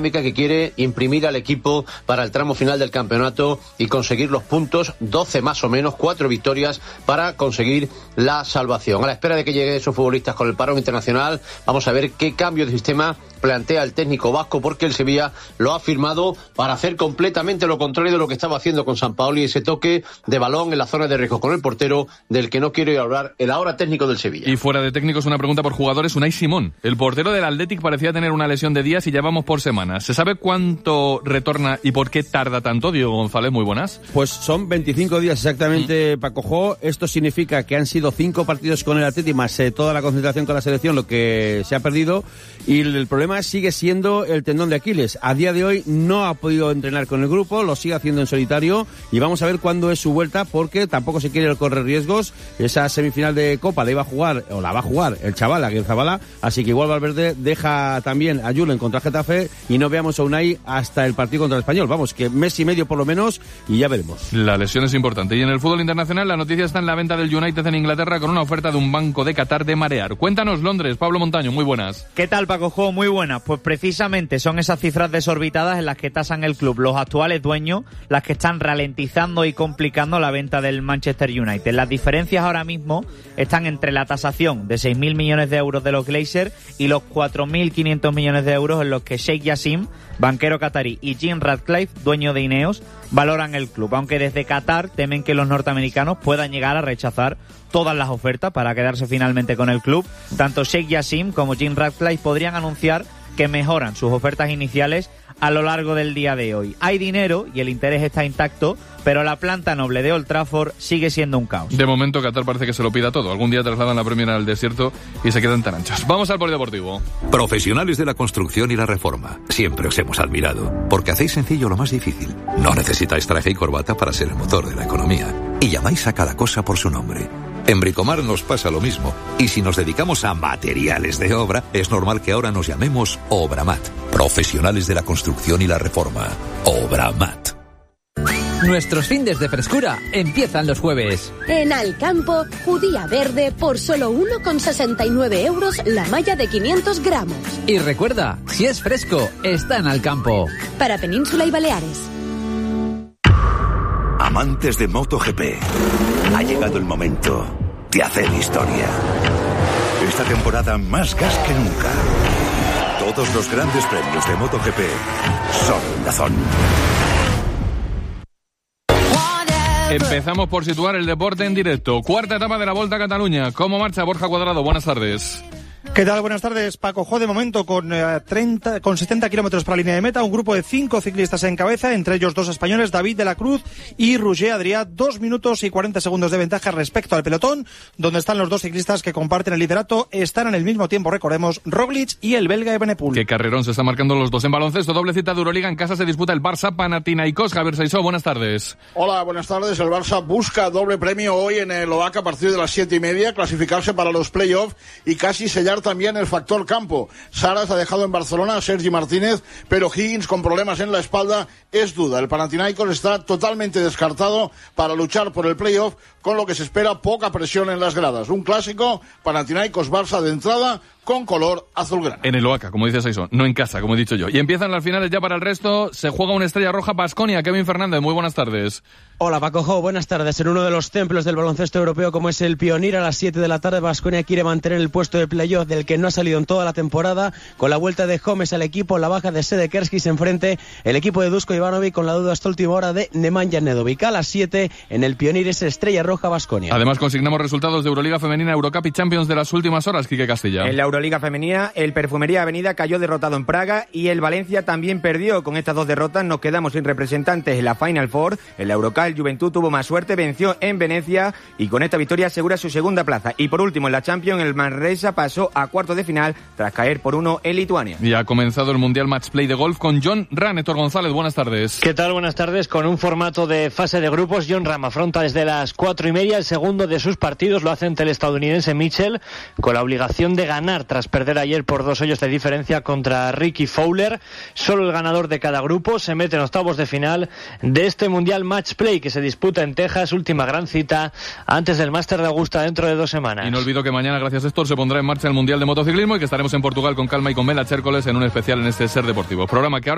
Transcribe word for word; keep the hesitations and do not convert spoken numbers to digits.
dinámica que quiere imprimir al equipo para el tramo final del campeonato y conseguir los puntos, doce más o menos, cuatro victorias para conseguir la salvación. A la espera de que lleguen esos futbolistas con el parón internacional, vamos a ver qué cambio de sistema plantea el técnico vasco, porque el Sevilla lo ha firmado para hacer completamente lo contrario de lo que estaba haciendo con Sampaoli, ese toque de balón en la zona de riesgo con el portero, del que no quiero hablar el ahora técnico del Sevilla. Y fuera de técnicos, una pregunta por jugadores. Unai Simón, el portero del Athletic, parecía tener una lesión de días y ya vamos por semanas. ¿Se sabe cuánto retorna y por qué tarda tanto? Diego González, muy buenas. Pues son veinticinco días exactamente, mm. Paco Jo. Esto significa que han sido cinco partidos con el Athletic más eh, toda la concentración con la selección, lo que se ha perdido, y el, el problema sigue siendo el tendón de Aquiles. A día de hoy no ha podido entrenar con el grupo, lo sigue haciendo en solitario y vamos a ver cuándo es su vuelta, porque tampoco se quiere correr riesgos. Esa semifinal de Copa la iba a jugar, o la va a jugar el chaval, Aguirre Zabala, así que igual Valverde deja también a Julen contra Getafe y no veamos a Unai hasta el partido contra el Español. Vamos, que mes y medio por lo menos y ya veremos. La lesión es importante. Y en el fútbol internacional la noticia está en la venta del United en Inglaterra con una oferta de un banco de Qatar de marear. Cuéntanos, Londres, Pablo Montaño, muy buenas. ¿Qué tal, Paco Jo? Muy buenas. Pues precisamente son esas cifras desorbitadas en las que tasan el club los actuales dueños, las que están ralentizando y complicando la venta del Manchester United. Las diferencias ahora mismo están entre la tasación de seis mil millones de euros de los Glazers y los cuatro mil quinientos millones de euros en los que Sheikh Yassim, banquero qatarí, y Jim Ratcliffe, dueño de Ineos, valoran el club, aunque desde Qatar temen que los norteamericanos puedan llegar a rechazar todas las ofertas para quedarse finalmente con el club. Tanto Sheikh Yassim como Jim Ratcliffe podrían anunciar que mejoran sus ofertas iniciales a lo largo del día de hoy. Hay dinero y el interés está intacto, pero la planta noble de Old Trafford sigue siendo un caos. De momento Qatar parece que se lo pida todo. Algún día trasladan la Premier al desierto y se quedan tan anchos. Vamos al polideportivo. Profesionales de la construcción y la reforma. Siempre os hemos admirado, porque hacéis sencillo lo más difícil. No necesitáis traje y corbata para ser el motor de la economía. Y llamáis a cada cosa por su nombre. En Bricomar nos pasa lo mismo. Y si nos dedicamos a materiales de obra, es normal que ahora nos llamemos Obramat. Profesionales de la construcción y la reforma. Obramat. Nuestros findes de frescura empiezan los jueves. En Alcampo, judía verde por solo uno con sesenta y nueve euros la malla de quinientos gramos. Y recuerda, si es fresco, está en Alcampo. Para Península y Baleares. Amantes de MotoGP, ha llegado el momento de hacer historia. Esta temporada más gas que nunca. Todos los grandes premios de MotoGP son Dazón. Empezamos por situar el deporte en directo. Cuarta etapa de la Volta a Cataluña. ¿Cómo marcha Borja Cuadrado? Buenas tardes. ¿Qué tal? Buenas tardes, Paco Jo. De momento con, eh, treinta, con setenta kilómetros para la línea de meta, un grupo de cinco ciclistas en cabeza, entre ellos dos españoles, David de la Cruz y Roger Adrià, dos minutos y cuarenta segundos de ventaja respecto al pelotón, donde están los dos ciclistas que comparten el liderato. Están en el mismo tiempo, recordemos, Roglic y el belga Evenepoel. Qué carrerón se están marcando los dos en baloncesto. Doble cita de Euroliga. En casa se disputa el Barça Panathinaikos. Javier Saisó, buenas tardes. Hola, buenas tardes. El Barça busca doble premio hoy en el Oaca a partir de las siete y media, clasificarse para los playoffs y casi sellar también el factor campo. Saras ha dejado en Barcelona a Sergi Martínez, pero Higgins, con problemas en la espalda, es duda. El Panathinaikos está totalmente descartado para luchar por el playoff, con lo que se espera poca presión en las gradas. Un clásico, Panathinaikos-Barça de entrada, con color azulgrana. En el Oaca, como dice Saison, no en casa, como he dicho yo. Y empiezan las finales ya para el resto. Se juega una estrella roja Baskonia. Kevin Fernández, muy buenas tardes. Hola, Paco Jo, buenas tardes. En uno de los templos del baloncesto europeo, como es el Pionir, a las siete de la tarde, Baskonia quiere mantener el puesto de playoff del que no ha salido en toda la temporada. Con la vuelta de Gómez al equipo, la baja de Sedekerski, se enfrente el equipo de Dusko Ivanovic con la duda hasta última hora de Nemanja Nedovic. A las siete, en el Pionir, es estrella roja Baskonia. Además, consignamos resultados de Euroliga Femenina, Eurocup y Champions de las últimas horas. Quique Castilla. En la Euroliga Femenina, el Perfumería Avenida cayó derrotado en Praga y el Valencia también perdió. Con estas dos derrotas nos quedamos sin representantes en la Final Four. En la Eurocup, el Juventud tuvo más suerte, venció en Venecia y con esta victoria asegura su segunda plaza. Y por último, en la Champions, el Manresa pasó a cuartos de final tras caer por uno en Lituania. Y ha comenzado el Mundial Match Play de golf con Jon Rahm. Héctor González, buenas tardes. ¿Qué tal? Buenas tardes. Con un formato de fase de grupos, Jon Rahm afronta desde las cuatro y media el segundo de sus partidos. Lo hace ante el estadounidense Mitchell, con la obligación de ganar tras perder ayer por dos hoyos de diferencia contra Ricky Fowler. Solo el ganador de cada grupo se mete en octavos de final de este Mundial Match Play que se disputa en Texas, última gran cita antes del Máster de Augusta dentro de dos semanas. Y no olvido que mañana, gracias a Héctor, se pondrá en marcha el Mundial de Motociclismo y que estaremos en Portugal con Calma y con Mela Chércoles en un especial en este Ser Deportivo. Programa que ahora